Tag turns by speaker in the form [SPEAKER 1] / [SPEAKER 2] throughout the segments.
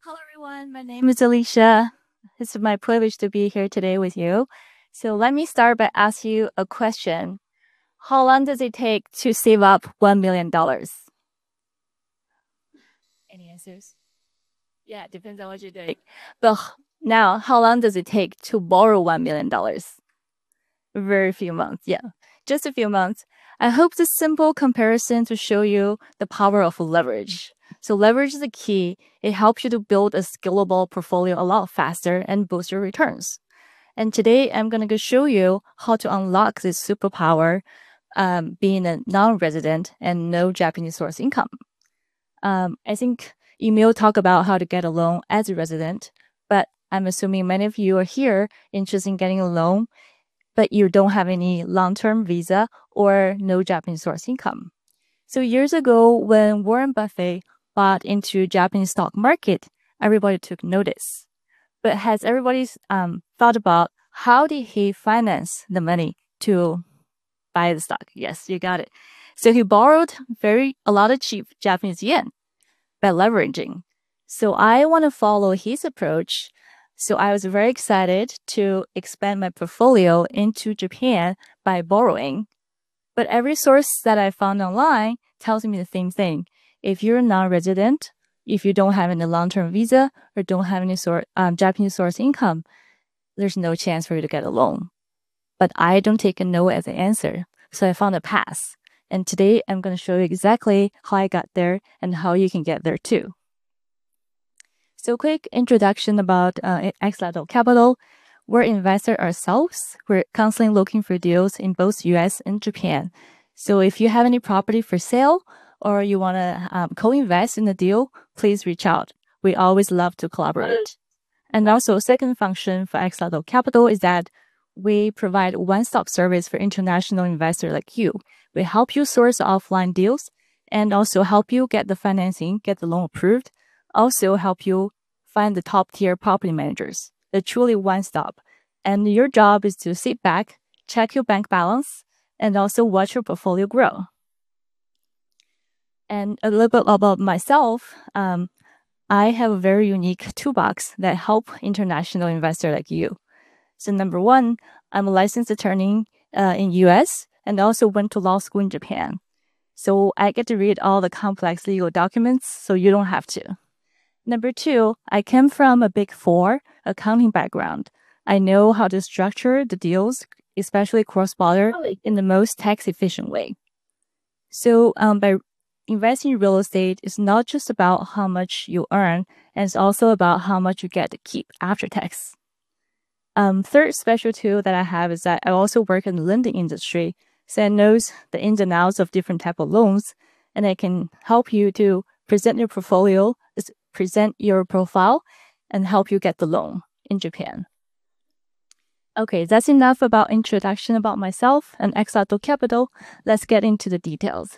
[SPEAKER 1] Hello, everyone. My name is Alicia. It's my privilege to be here today with you. So let me start by asking you a question. How long does it take to save up $1 million? Any answers? Yeah, it depends on what you're doing. But now, how long does it take to borrow $1 million? Very few months. Yeah, just a few months. I hope this simple comparison to show you the power of leverage. So leverage is the key. It helps you to build a scalable portfolio a lot faster and boost your returns. And today I'm going to show you how to unlock this superpower, being a non-resident and no Japanese source income. I think Emil talked about how to get a loan as a resident, but I'm assuming many of you are here interested in getting a loan, but you don't have any long-term visa or no Japanese source income. So years ago, when Warren Buffett bought into Japanese stock market, everybody took notice. But has everybody thought about how did he finance the money to buy the stock? Yes, you got it. So he borrowed a lot of cheap Japanese yen by leveraging. So I want to follow his approach. So I was very excited to expand my portfolio into Japan by borrowing. But every source that I found online tells me the same thing. If you're a non-resident, if you don't have any long-term visa or don't have any Japanese source income, there's no chance for you to get a loan. But I don't take a no as an answer. So I found a pass. And today I'm going to show you exactly how I got there and how you can get there too. So quick introduction about Axolotl Capital. We're investors ourselves. We're constantly looking for deals in both US and Japan. So if you have any property for sale or you want to co-invest in the deal, please reach out. We always love to collaborate. And also, second function for Axolotl Capital is that we provide one-stop service for international investors like you. We help you source offline deals and also help you get the financing, get the loan approved. Also help you find the top-tier property managers. They're truly one-stop. And your job is to sit back, check your bank balance, and also watch your portfolio grow. And a little bit about myself. I have a very unique toolbox that help international investors like you. So number one, I'm a licensed attorney in US and also went to law school in Japan. So I get to read all the complex legal documents so you don't have to. Number two, I came from a Big Four accounting background. I know how to structure the deals, especially cross-border, in the most tax-efficient way. So by investing in real estate, it's not just about how much you earn, and it's also about how much you get to keep after tax. Third special tool that I have is that I also work in the lending industry, so I know the ins and outs of different type of loans, and I can help you to present your portfolio, present your profile, and help you get the loan in Japan. Okay, that's enough about introduction about myself and Axolotl Capital. Let's get into the details.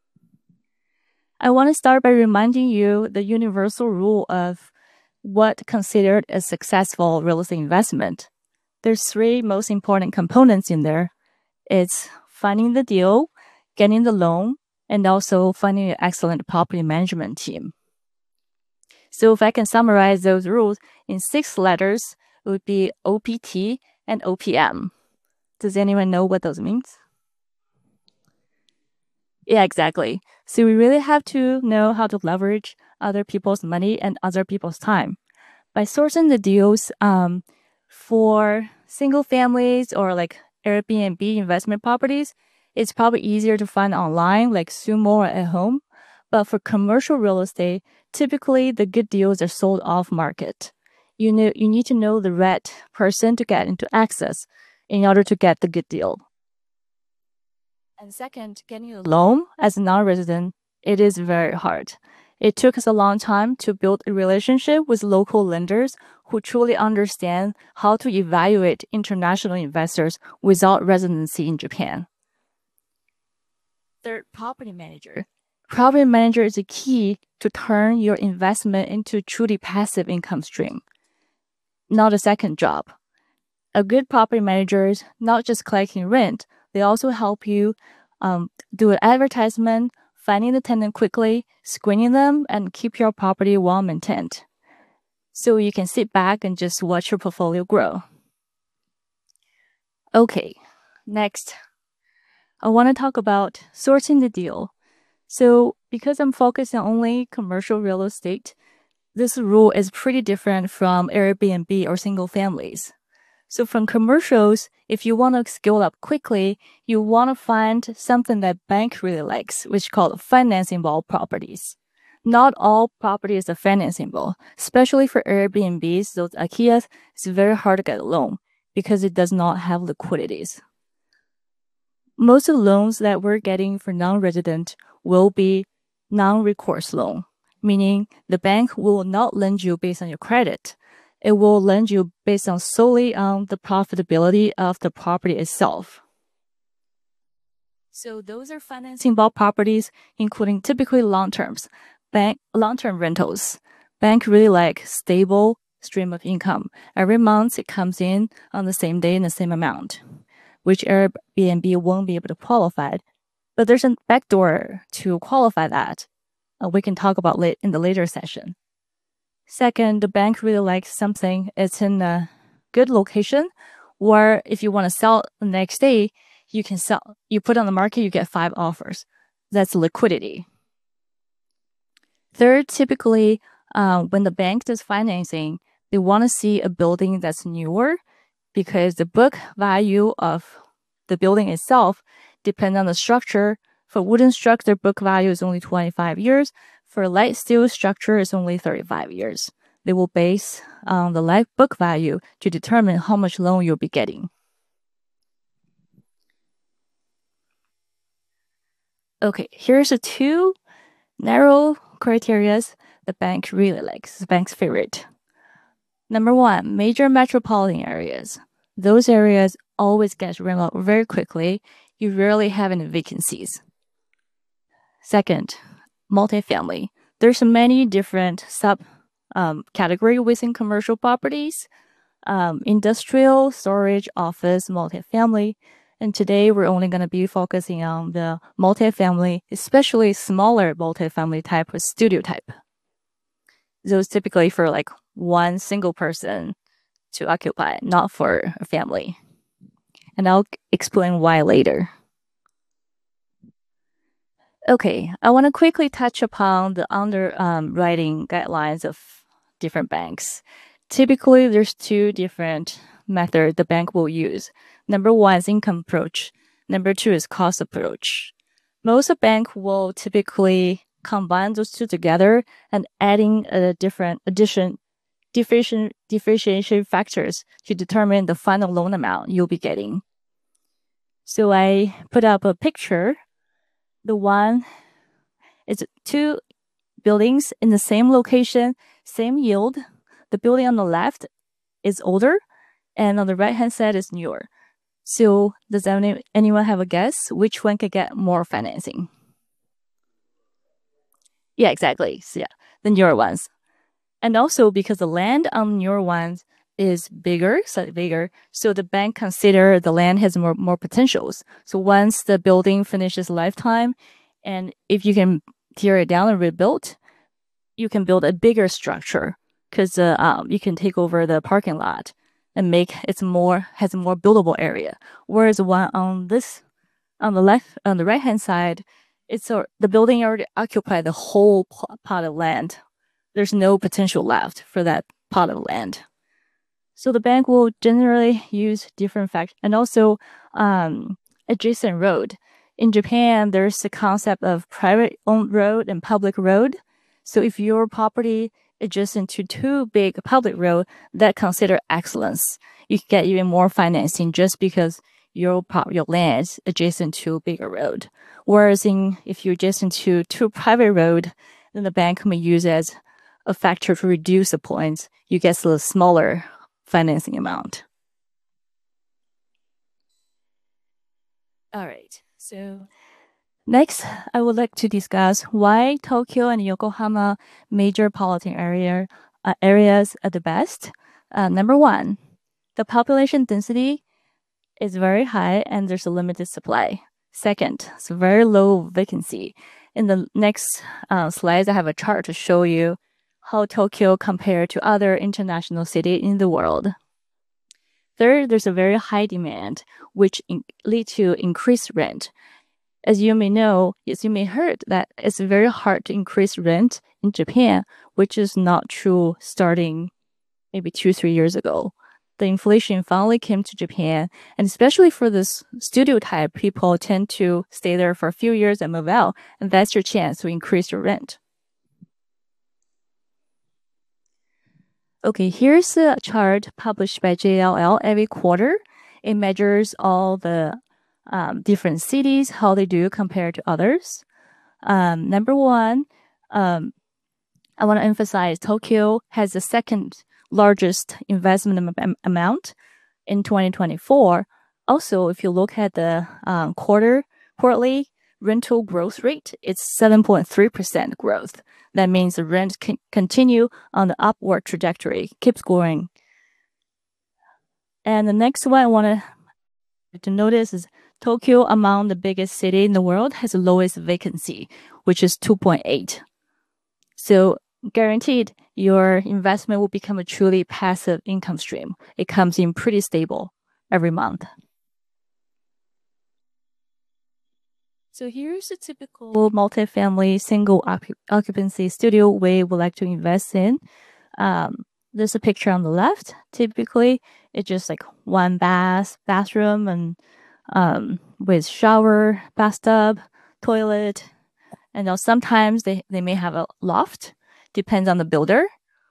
[SPEAKER 1] I want to start by reminding you the universal rule of what considered a successful real estate investment. There's three most important components in there. It's finding the deal, getting the loan, and also finding an excellent property management team. So if I can summarize those rules in 6 letters, it would be OPT and OPM. Does anyone know what those means? Yeah, exactly. So we really have to know how to leverage other people's money and other people's time. By sourcing the deals for single families or like Airbnb investment properties, it's probably easier to find online, like Sumo or at home. But for commercial real estate, typically the good deals are sold off market. You need to know the right person to get into access in order to get the good deal. And second, getting a loan as a non-resident, it is very hard. It took us a long time to build a relationship with local lenders who truly understand how to evaluate international investors without residency in Japan. Third, property manager. Property manager is the key to turn your investment into a truly passive income stream, not a second job. A good property manager is not just collecting rent, they also help you do an advertisement, finding the tenant quickly, screening them, and keep your property well maintained. So you can sit back and just watch your portfolio grow. Okay, next, I want to talk about sorting the deal. So because I'm focused on only commercial real estate, this rule is pretty different from Airbnb or single families. So from commercials, if you want to scale up quickly, you want to find something that bank really likes, which called financeable properties. Not all properties are financeable, especially for Airbnbs, those IKEAs, it's very hard to get a loan because it does not have liquidities. Most of the loans that we're getting for non-resident will be non-recourse loan, meaning the bank will not lend you based on your credit. It will lend you based on solely on the profitability of the property itself. So those are financeable properties, including typically long-term rentals. Bank really like stable stream of income. Every month it comes in on the same day in the same amount, which Airbnb won't be able to qualify. But there's a backdoor to qualify that. We can talk about in the later session. Second, the bank really likes something. It's in a good location, or if you want to sell the next day, you can sell. You put on the market, you get 5 offers. That's liquidity. Third, typically, when the bank does financing, they want to see a building that's newer because the book value of the building itself depends on the structure. For wooden structure, book value is only 25 years. For light steel structure, it's only 35 years. They will base on the life book value to determine how much loan you'll be getting. Okay, here's the 2 narrow criteria the bank really likes, the bank's favorite. Number 1, major metropolitan areas. Those areas always get rent out very quickly. You rarely have any vacancies. Second, multifamily. There's many different sub category within commercial properties, industrial, storage, office, multifamily. And today we're only going to be focusing on the multifamily, especially smaller multifamily type or studio type. Those typically for like one single person to occupy, not for a family. And I'll explain why later. Okay, I want to quickly touch upon the underwriting guidelines of different banks. Typically, there's 2 different methods the bank will use. Number 1 is income approach. Number 2 is cost approach. Most bank will typically combine those 2 together and adding a different differentiation factors to determine the final loan amount you'll be getting. So I put up a picture. The one is 2 buildings in the same location, same yield. The building on the left is older, and on the right-hand side is newer. So does anyone have a guess which one could get more financing? Yeah, exactly. So yeah, the newer ones. And also because the land on newer ones is slightly bigger, so the bank consider the land has more potentials. So once the building finishes lifetime, and if you can tear it down and rebuild, you can build a bigger structure because you can take over the parking lot and make has a more buildable area. Whereas one on the right hand side, the building already occupied the whole plot of land. There's no potential left for that plot of land. So the bank will generally use different factors, and also adjacent road. In Japan, there's the concept of private owned road and public road. So if your property adjacent to 2 big public road, that consider excellence. You can get even more financing just because your land is adjacent to a bigger road. Whereas if you're adjacent to 2 private road, then the bank may use it as a factor to reduce the points. You get a smaller financing amount. All right. So next, I would like to discuss why Tokyo and Yokohama metropolitan areas are the best. Number 1, the population density is very high and there's a limited supply. Second, it's very low vacancy. In the next slides, I have a chart to show you how Tokyo compared to other international cities in the world. Third, there's a very high demand, which lead to increased rent. As you may know, as you may heard, that it's very hard to increase rent in Japan, which is not true starting maybe 2-3 years ago. The inflation finally came to Japan, and especially for this studio type, people tend to stay there for a few years and move out, and that's your chance to increase your rent. Okay, here's a chart published by JLL every quarter. It measures all the different cities, how they do compared to others. Number one, I want to emphasize Tokyo has the second largest investment amount in 2024. Also, if you look at the quarterly rental growth rate, it's 7.3% growth. That means the rent can continue on the upward trajectory, keeps growing. And the next one I want to notice is Tokyo, among the biggest city in the world, has the lowest vacancy, which is 2.8. So guaranteed, your investment will become a truly passive income stream. It comes in pretty stable every month. So here's a typical multifamily single occupancy studio we would like to invest in. There's a picture on the left. Typically, it's just like one bathroom, and with shower, bathtub, toilet, and now sometimes they may have a loft. Depends on the builder.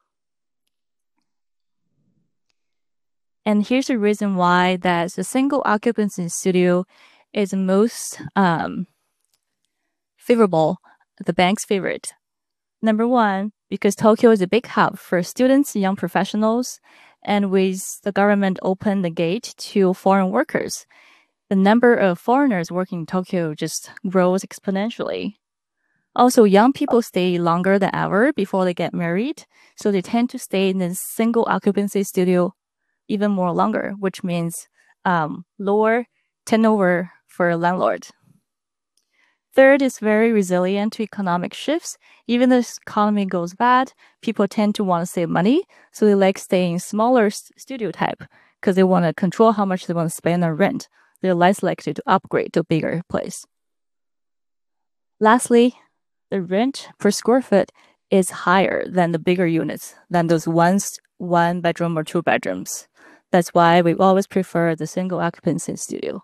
[SPEAKER 1] And here's the reason why that the single occupancy studio is most favorable, the bank's favorite. Number one, because Tokyo is a big hub for students, young professionals, and with the government open the gate to foreign workers, the number of foreigners working in Tokyo just grows exponentially. Also, young people stay longer than ever before they get married, so they tend to stay in a single occupancy studio even more longer, which means lower turnover for a landlord. Third is very resilient to economic shifts. Even if the economy goes bad, people tend to want to save money, so they like staying smaller studio type because they want to control how much they want to spend on rent. They're less likely to upgrade to a bigger place. Lastly, the rent per square foot is higher than the bigger units, than those one bedroom or two bedrooms. That's why we always prefer the single occupancy studio.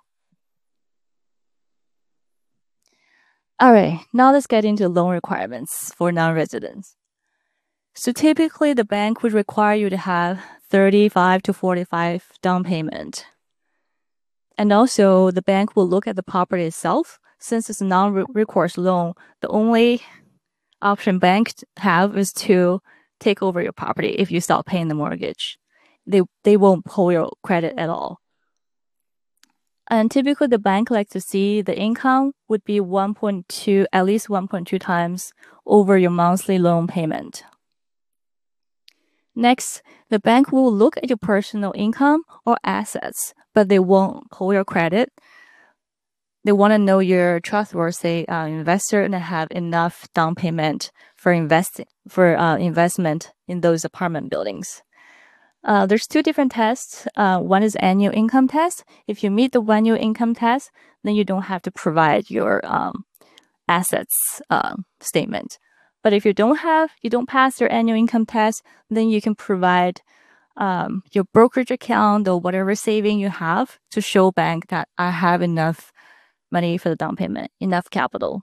[SPEAKER 1] All right, now let's get into loan requirements for non-residents. So typically the bank would require you to have 35 to 45 down payment. And also the bank will look at the property itself. Since it's a non-recourse loan, the only option banks have is to take over your property if you stop paying the mortgage. They won't pull your credit at all. And typically the bank likes to see the income would be 1.2, at least 1.2 times over your monthly loan payment. Next, the bank will look at your personal income or assets, but they won't pull your credit. They want to know you're a trustworthy investor and have enough down payment for investment in those apartment buildings. There's two different tests. One is annual income test. If you meet the annual income test, then you don't have to provide your assets statement. But if you don't pass your annual income test, then you can provide your brokerage account or whatever saving you have to show bank that I have enough money for the down payment, enough capital.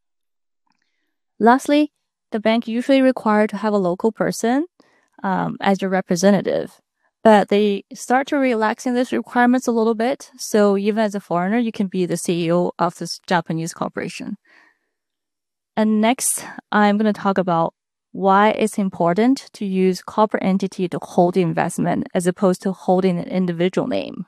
[SPEAKER 1] Lastly, the bank usually require to have a local person as your representative. But they start to relaxing these requirements a little bit. So even as a foreigner, you can be the CEO of this Japanese corporation. And next, I'm going to talk about why it's important to use corporate entity to hold the investment as opposed to holding an individual name.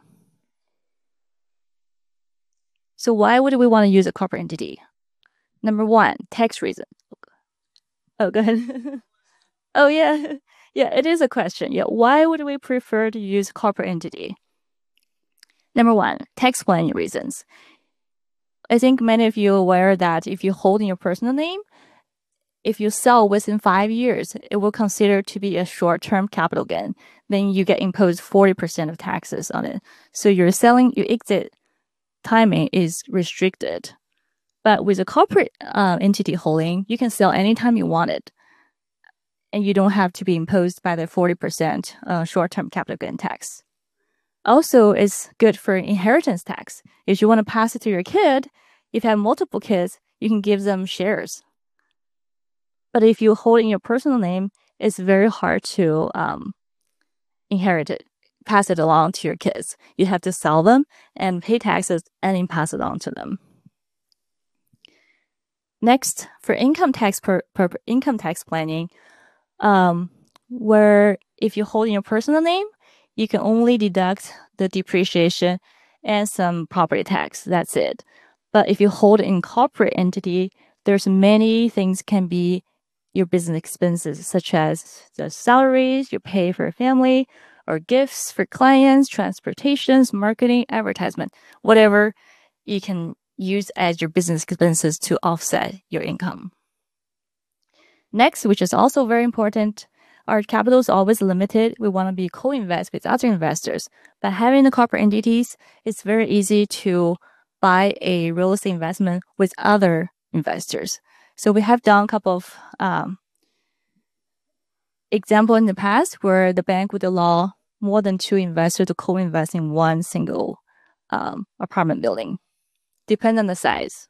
[SPEAKER 1] So why would we want to use a corporate entity? Number one, tax reason. Oh, go ahead. Oh, yeah. Yeah, it is a question. Yeah, why would we prefer to use corporate entity? Number one, tax planning reasons. I think many of you are aware that if you hold in your personal name, If you sell within 5 years, it will consider to be a short-term capital gain. Then you get imposed 40% of taxes on it. So your exit timing is restricted. But with a corporate entity holding, you can sell anytime you want it. And you don't have to be imposed by the 40% short-term capital gain tax. Also, it's good for inheritance tax. If you want to pass it to your kid, if you have multiple kids, you can give them shares. But if you hold it in your personal name, it's very hard to inherit it, pass it along to your kids. You have to sell them and pay taxes and then pass it on to them. Next, for income tax income tax planning, where if you hold in your personal name, you can only deduct the depreciation and some property tax. That's it. But if you hold in corporate entity, there's many things can be your business expenses, such as the salaries you pay for your family, or gifts for clients, transportations, marketing, advertisement, whatever you can use as your business expenses to offset your income. Next, which is also very important, our capital is always limited. We want to be co-invest with other investors. But having the corporate entities, it's very easy to buy a real estate investment with other investors. So we have done a couple of example in the past where the bank would allow more than 2 investors to co-invest in one single apartment building, depending on the size.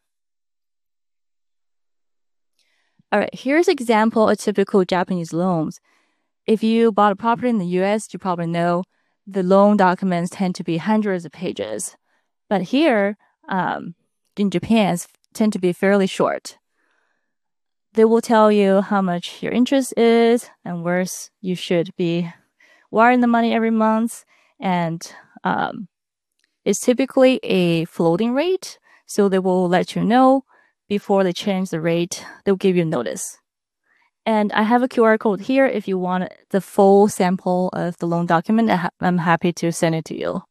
[SPEAKER 1] All right, here's an example of typical Japanese loans. If you bought a property in the US, you probably know the loan documents tend to be hundreds of pages. But here, in Japan, tend to be fairly short. They will tell you how much your interest is and where you should be wiring the money every month. And it's typically a floating rate. So they will let you know before they change the rate. They'll give you notice. And I have a QR code here. If you want the full sample of the loan document, I'm happy to send it to you.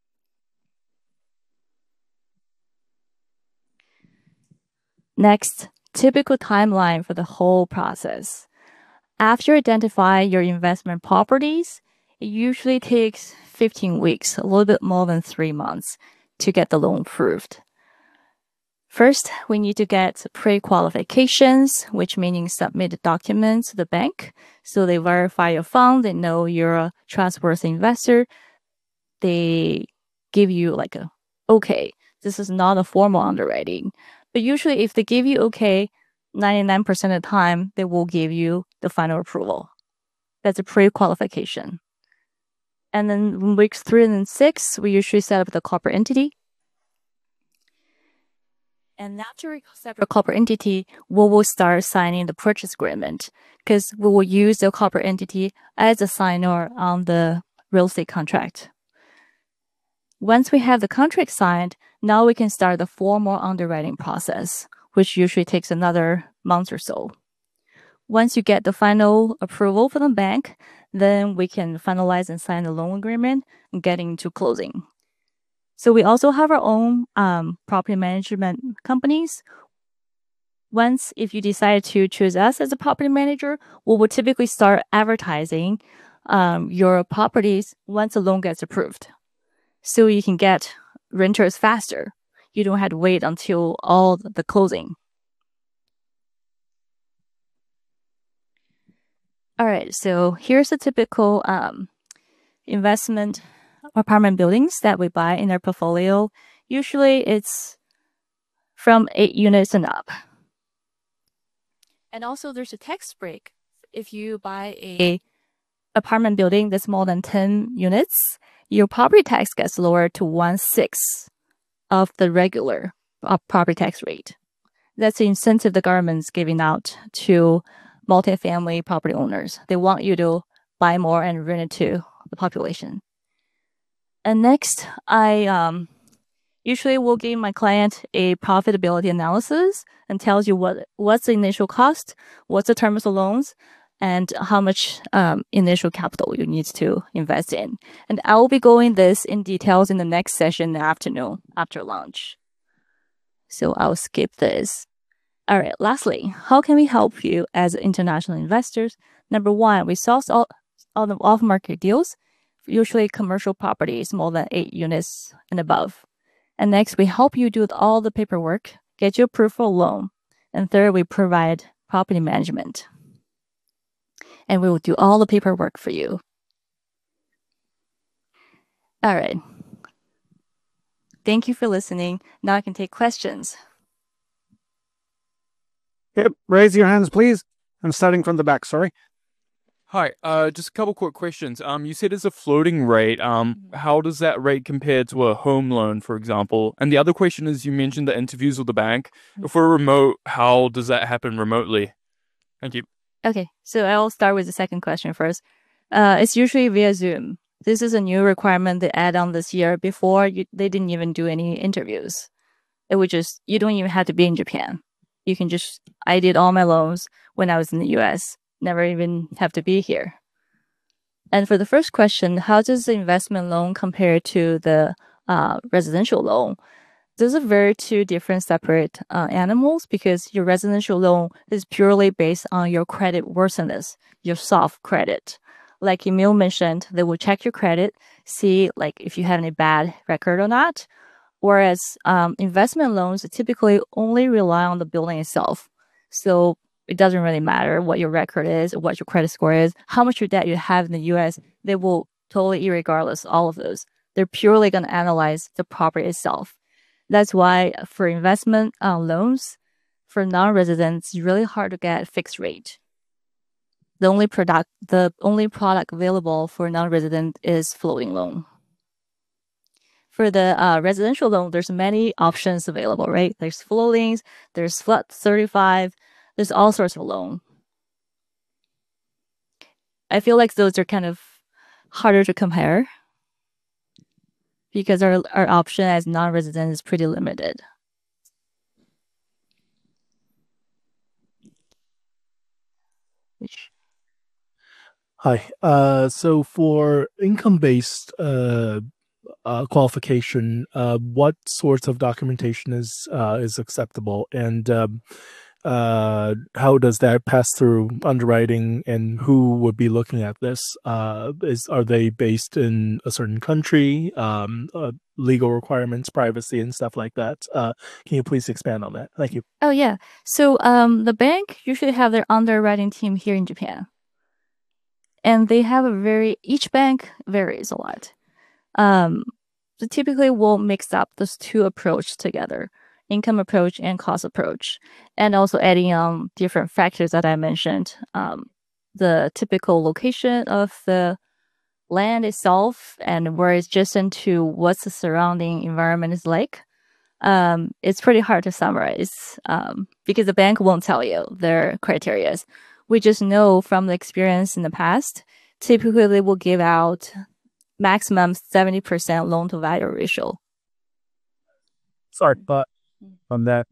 [SPEAKER 1] Next, typical timeline for the whole process. After you identify your investment properties, it usually takes 15 weeks, a little bit more than 3 months, to get the loan approved. First, we need to get pre-qualifications, which means submit the documents to the bank. So they verify your fund, they know you're a trustworthy investor. They give you like a, okay, this is not a formal underwriting. But usually if they give you okay, 99% of the time, they will give you the final approval. That's a pre-qualification. And then in weeks 3 and 6, we usually set up the corporate entity. And after we set up a corporate entity, we will start signing the purchase agreement because we will use the corporate entity as a signer on the real estate contract. Once we have the contract signed, now we can start the formal underwriting process, which usually takes another month or so. Once you get the final approval from the bank, then we can finalize and sign the loan agreement and get into closing. So we also have our own property management companies. Once, if you decide to choose us as a property manager, we will typically start advertising your properties once the loan gets approved. So you can get renters faster. You don't have to wait until all the closing. All right, so here's the typical investment apartment buildings that we buy in our portfolio. Usually it's from 8 units and up. And also there's a tax break. If you buy a apartment building that's more than 10 units, your property tax gets lowered to 1/6 of the regular property tax rate. That's the incentive the government's giving out to multifamily property owners. They want you to buy more and rent it to the population. And next, I usually will give my client a profitability analysis and tells you what's the initial cost, what's the terms of loans, and how much initial capital you need to invest in. And I will be going this in details in the next session in the afternoon after lunch. So I'll skip this. All right. Lastly, how can we help you as international investors? Number one, we source all the off-market deals, usually commercial properties more than 8 units and above. And next, we help you do all the paperwork, get you approved for a loan. And third, we provide property management. And we will do all the paperwork for you. All right. Thank you for listening. Now I can take questions.
[SPEAKER 2] Yep, raise your hands, please. I'm starting from the back, sorry.
[SPEAKER 3] Hi, just a couple quick questions. You said it's a floating rate. How does that rate compare to a home loan, for example? And the other question is, you mentioned the interviews with the bank. If we're remote, how does that happen remotely? Thank you.
[SPEAKER 1] Okay, so I'll start with the second question first. It's usually via Zoom. This is a new requirement they add on this year. Before, they didn't even do any interviews. It would just, you don't even have to be in Japan. You can just, I did all my loans when I was in the US. Never even have to be here. And for the first question, how does the investment loan compare to the residential loan? Those are very two different separate animals, because your residential loan is purely based on your credit worthiness, your soft credit. Like Emil mentioned, they will check your credit, see like if you have any bad record or not. Whereas investment loans typically only rely on the building itself. So it doesn't really matter what your record is, what your credit score is, how much your debt you have in the US. They will totally, irregardless, all of those. They're purely going to analyze the property itself. That's why for investment loans, for non-residents, it's really hard to get fixed rate. The only product available for non-resident is floating loan. For the residential loan, there's many options available, right? There's floatings, there's flat 35, there's all sorts of loan. I feel like those are kind of harder to compare because our option as non-resident is pretty limited.
[SPEAKER 4] Hi. So for income-based qualification, what sorts of documentation is acceptable, and how does that pass through underwriting, and who would be looking at this? Are they based in a certain country? Legal requirements, privacy, and stuff like that. Can you please expand on that? Thank you.
[SPEAKER 1] Oh yeah. So the bank usually have their underwriting team here in Japan. And they have each bank varies a lot. So typically we'll mix up those two approaches together, income approach and cost approach, and also adding on different factors that I mentioned. The typical location of the land itself and where it's adjacent to what's the surrounding environment is like. It's pretty hard to summarize because the bank won't tell you their criteria. We just know from the experience in the past, typically they will give out maximum 70% loan to value ratio.
[SPEAKER 2] Sorry, but on that.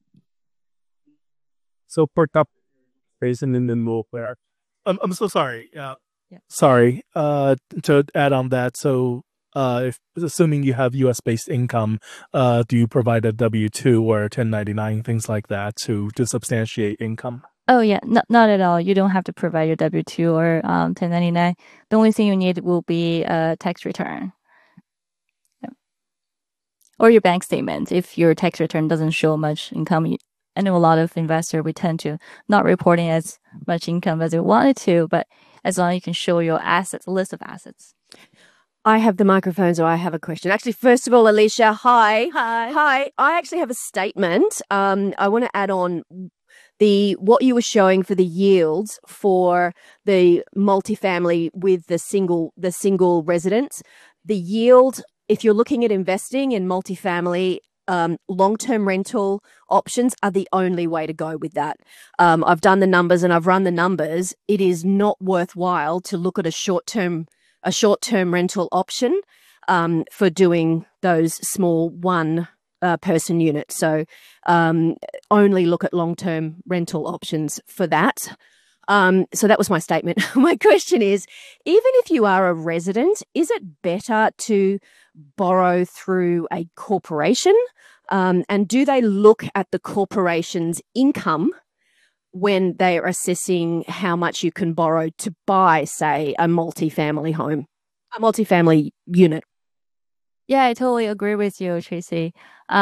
[SPEAKER 2] So for top reason in the move where
[SPEAKER 4] I'm so sorry.
[SPEAKER 1] Yeah.
[SPEAKER 4] Sorry. To add on that, so if assuming you have U.S. based income, do you provide a W-2 or 1099, things like that, to substantiate income?
[SPEAKER 1] Oh yeah, not at all. You don't have to provide your W-2 or 1099. The only thing you need will be a tax return. Yeah. Or your bank statement if your tax return doesn't show much income. I know a lot of investors, we tend to not reporting as much income as we wanted to, but as long as you can show your assets, a list of assets.
[SPEAKER 5] I have the microphone, so I have a question. Actually, first of all, Alicia, hi.
[SPEAKER 1] Hi.
[SPEAKER 5] I actually have a statement. I want to add on what you were showing for the yields for the multifamily with the single residence. The yield, if you're looking at investing in multifamily, long-term rental options are the only way to go with that. I've done the numbers and I've run the numbers. It is not worthwhile to look at a short-term rental option for doing those small one person units. So only look at long-term rental options for that. So that was my statement. My question is, even if you are a resident, is it better to borrow through a corporation And do they look at the corporation's income when they are assessing how much you can borrow to buy, say, a multifamily home, a multifamily unit?
[SPEAKER 1] Yeah, I totally agree with you, Tracy.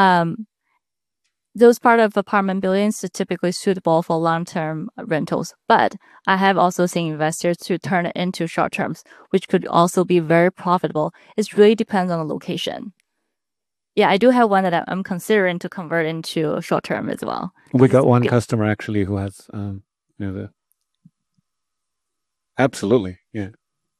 [SPEAKER 1] Those part of apartment buildings are typically suitable for long-term rentals, but I have also seen investors to turn it into short terms, which could also be very profitable. It really depends on the location. Yeah, I do have one that I'm considering to convert into short term as well.
[SPEAKER 2] We got one
[SPEAKER 1] Good.
[SPEAKER 2] customer actually who has, absolutely, yeah.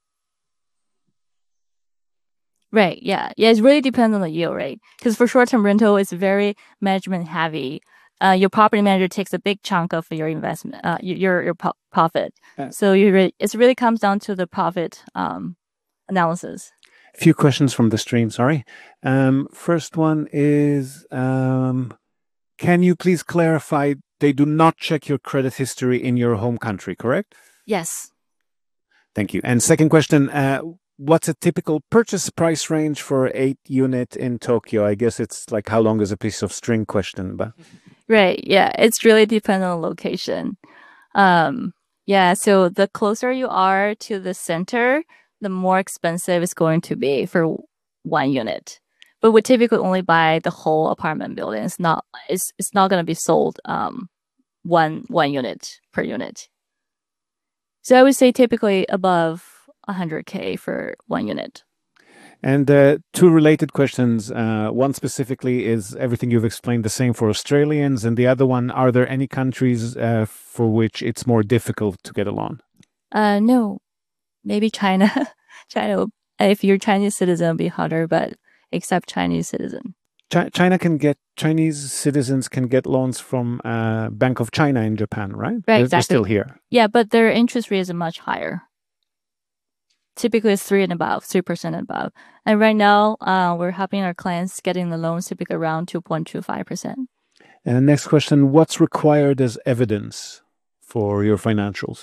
[SPEAKER 1] Right. Yeah. Yeah. It really depends on the yield rate. Because for short term rental, it's very management heavy. Your property manager takes a big chunk of your investment, your profit. So it really comes down to the profit analysis.
[SPEAKER 2] Few questions from the stream, sorry. First one is, can you please clarify they do not check your credit history in your home country, correct?
[SPEAKER 1] Yes.
[SPEAKER 2] Thank you. And second question, what's a typical purchase price range for 8-unit in Tokyo? I guess it's like how long is a piece of string question, but
[SPEAKER 1] Right. Yeah. It's really depends on the location. Yeah. So the closer you are to the center, the more expensive it's going to be for 1 unit. But we typically only buy the whole apartment building. It's not going to be sold one unit per unit. So I would say typically above 100K for 1 unit.
[SPEAKER 2] And two related questions. One specifically is everything you've explained the same for Australians, and the other one, are there any countries for which it's more difficult to get a loan?
[SPEAKER 1] No, maybe China. China, if you're Chinese citizen, it'll be harder, but except Chinese citizen.
[SPEAKER 2] Chinese citizens can get loans from Bank of China in Japan, right?
[SPEAKER 1] Right,
[SPEAKER 2] They're
[SPEAKER 1] exactly.
[SPEAKER 2] still here.
[SPEAKER 1] Yeah, but their interest rate is much higher. Typically, it's 3% and above. And right now, we're helping our clients getting the loans typically around 2.25%.
[SPEAKER 2] And next question, what's required as evidence for your financials?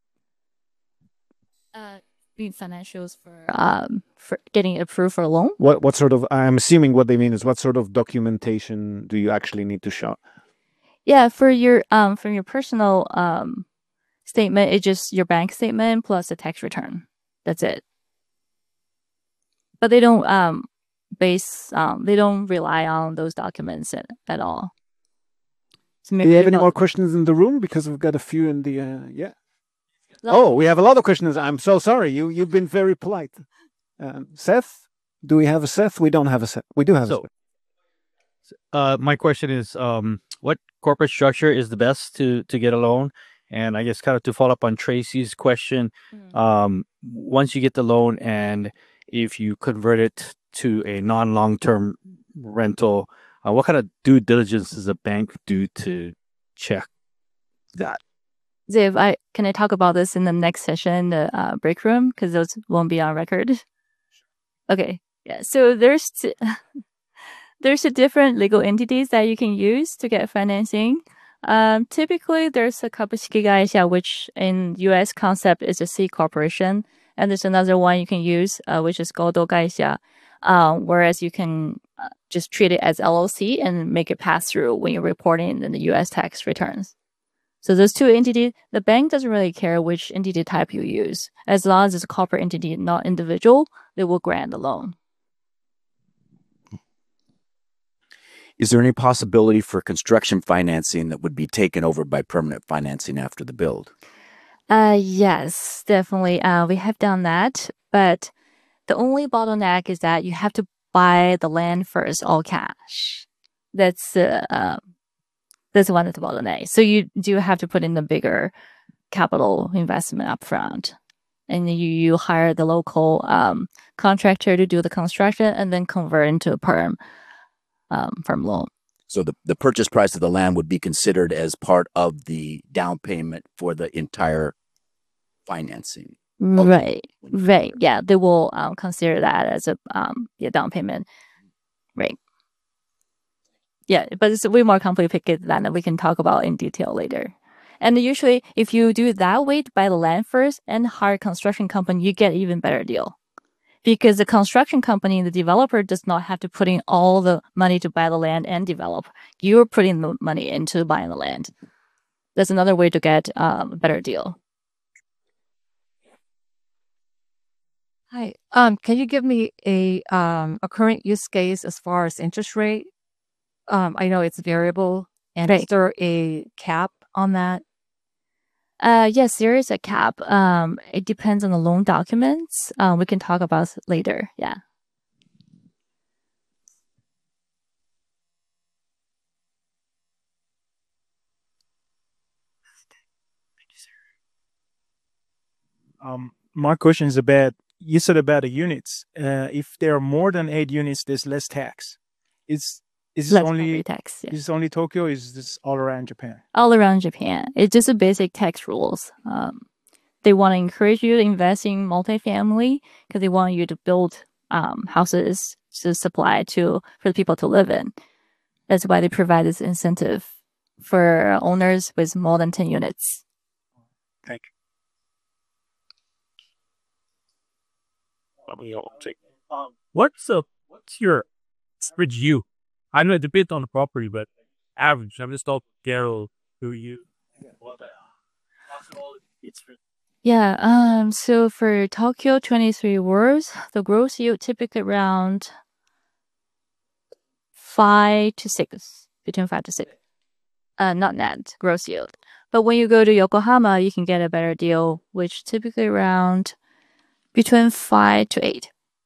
[SPEAKER 1] Financials for getting approved for a loan.
[SPEAKER 2] What sort of, I'm assuming what they mean is what sort of documentation do you actually need to show?
[SPEAKER 1] Yeah, from your personal statement, it's just your bank statement plus a tax return. That's it. But they don't they don't rely on those documents at all. So
[SPEAKER 2] do you have any more questions in the room? Because we've got a few in the yeah. Oh, we have a lot of questions. I'm so sorry. You've been very polite. Seth, do we have a Seth? We don't have a Seth. We do have a Seth.
[SPEAKER 6] My question is, what corporate structure is the best to get a loan? And I guess kind of to follow up on Tracy's question, once you get the loan and if you convert it to a non-long-term rental, what kind of due diligence does a bank do to check that?
[SPEAKER 1] Ziv, can I talk about this in the next session, the break room? Because those won't be on record. Okay. Yeah. So there's a different legal entities that you can use to get financing. Typically, there's a Kabushiki Gaisha, which in U.S. concept is a C corporation, and there's another one you can use, which is Godo Gaisha, whereas you can just treat it as LLC and make it pass through when you're reporting in the U.S. tax returns. So those two entities, the bank doesn't really care which entity type you use. As long as it's a corporate entity, not individual, they will grant the loan.
[SPEAKER 7] Is there any possibility for construction financing that would be taken over by permanent financing after the build?
[SPEAKER 1] Yes, definitely. We have done that, but the only bottleneck is that you have to buy the land first, all cash. That's one of the bottlenecks. So you do have to put in the bigger capital investment up front. And you hire the local contractor to do the construction and then convert into a perm loan.
[SPEAKER 7] So the purchase price of the land would be considered as part of the down payment for the entire financing.
[SPEAKER 1] Right. Yeah, they will consider that as a down payment. Right. Yeah, but it's way more complicated than that we can talk about in detail later. And usually, if you do it that way, buy the land first and hire a construction company, you get even better deal. because the construction company, the developer, does not have to put in all the money to buy the land and develop. You're putting the money into buying the land. That's another way to get a better deal.
[SPEAKER 8] Hi. Can you give me a current use case as far as interest rate? I know it's variable, and is there a cap on that?
[SPEAKER 1] Yes, there is a cap. It depends on the loan documents. We can talk about later. Yeah.
[SPEAKER 9] My question is about, you said about the units. If there are more than 8 units, there's less tax. Is this
[SPEAKER 1] Less
[SPEAKER 9] only
[SPEAKER 1] property tax. Yeah.
[SPEAKER 9] is this only Tokyo? Or is this all around Japan?
[SPEAKER 1] All around Japan. It's just a basic tax rules. They want to encourage you to invest in multifamily because they want you to build houses to supply for the people to live in. That's why they provide this incentive for owners with more than 10 units.
[SPEAKER 9] Thank you.
[SPEAKER 4] What's your average you? I know it depends on the property, but average. I'm just talking Carol who you.
[SPEAKER 1] Yeah. So for Tokyo 23 wards, the gross yield typically around 5 to 6, between 5 to 6. Not net gross yield. But when you go to Yokohama, you can get a better deal, which typically around between 5 to 8.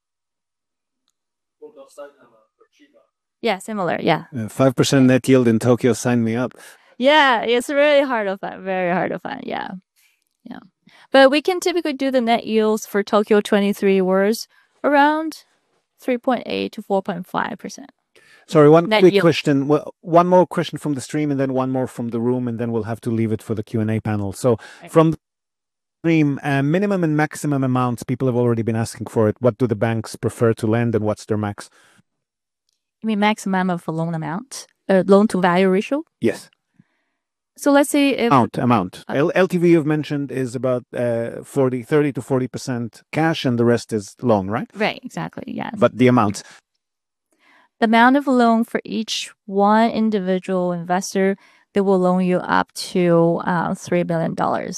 [SPEAKER 1] Yeah, similar. Yeah.
[SPEAKER 2] 5% net yield in Tokyo. Sign me up.
[SPEAKER 1] Yeah, it's really hard to find. Very hard to find. Yeah. Yeah. But we can typically do the net yields for Tokyo 23 wards around 3.8 to 4.5%.
[SPEAKER 2] Sorry, one
[SPEAKER 1] Net
[SPEAKER 2] quick
[SPEAKER 1] yield.
[SPEAKER 2] question. One more question from the stream, and then one more from the room, and then we'll have to leave it for the Q&A panel. So
[SPEAKER 1] Right.
[SPEAKER 2] from the stream, minimum and maximum amounts, people have already been asking for it. What do the banks prefer to lend, and what's their max?
[SPEAKER 1] You mean maximum of loan amount? Loan to value ratio?
[SPEAKER 2] Yes.
[SPEAKER 1] So let's say if
[SPEAKER 2] Amount. LTV you've mentioned is about 30 to 40% cash, and the rest is loan, right?
[SPEAKER 1] right, exactly, yes.
[SPEAKER 2] But the amount.
[SPEAKER 1] The amount of loan for each one individual investor, they will loan you up to $3 billion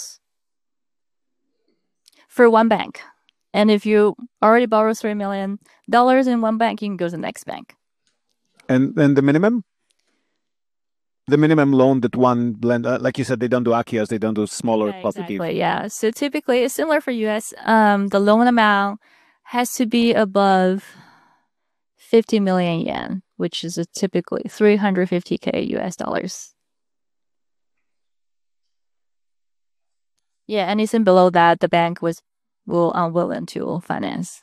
[SPEAKER 1] for one bank. And if you already borrow $3 million in one bank, you can go to the next bank.
[SPEAKER 2] And then the minimum? The minimum loan that one lend, like you said, they don't do Akias, they don't do smaller
[SPEAKER 1] Yeah,
[SPEAKER 2] positive.
[SPEAKER 1] exactly, yeah. So typically, it's similar for US. The loan amount has to be above 50 million yen, which is typically 350K US dollars. Yeah, anything below that, the bank will unwilling to finance.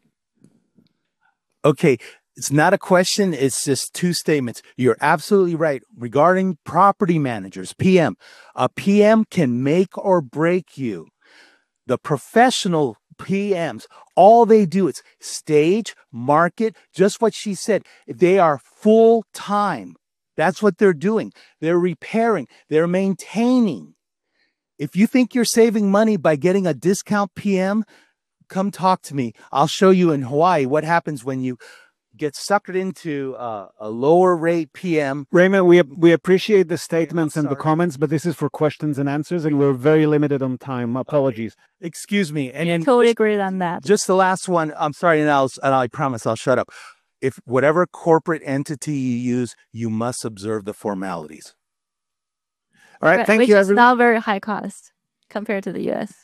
[SPEAKER 10] Okay, it's not a question, it's just 2 statements. You're absolutely right. Regarding property managers, PM, a PM can make or break you. The professional PMs, all they do is stage, market, just what she said. They are full time. That's what they're doing. They're repairing, they're maintaining. If you think you're saving money by getting a discount PM, come talk to me. I'll show you in Hawaii what happens when you get suckered into a lower rate PM.
[SPEAKER 2] Raymond, we appreciate the statements and the comments, but this is for questions and answers, and we're very limited on time. Apologies.
[SPEAKER 10] Excuse me. And
[SPEAKER 1] Totally agree on that.
[SPEAKER 10] just the last one. I'm sorry, and I promise I'll shut up. If whatever corporate entity you use, you must observe the formalities.
[SPEAKER 2] All right, thank
[SPEAKER 1] Which
[SPEAKER 2] you,
[SPEAKER 1] is
[SPEAKER 2] everyone.
[SPEAKER 1] not very high cost compared to the US.